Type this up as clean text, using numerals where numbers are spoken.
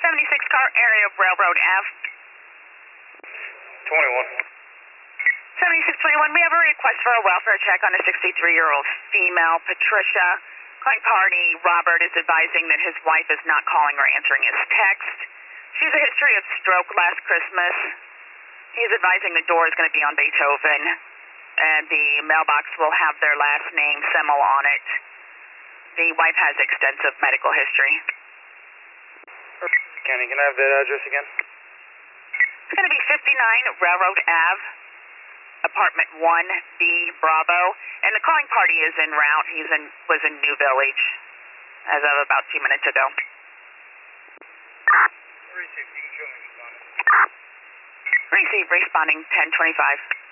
76 car area of Railroad Ave. 21. 7621, we have a request for a welfare check on a 63-year-old female, Patricia. Calling party, Robert is advising that his wife is not calling or answering his text. She has a history of stroke last Christmas. He's advising the door is going to be on Beethoven, and the mailbox will have their last name, Semmel, on it. The wife has extensive medical history. Kenny, can I have that address again? It's going to be 59 Railroad Ave, apartment 1B, Bravo. And the calling party is en route. Was in New Village as of about 2 minutes ago. 36, you can show me responding. Receive, responding 1025.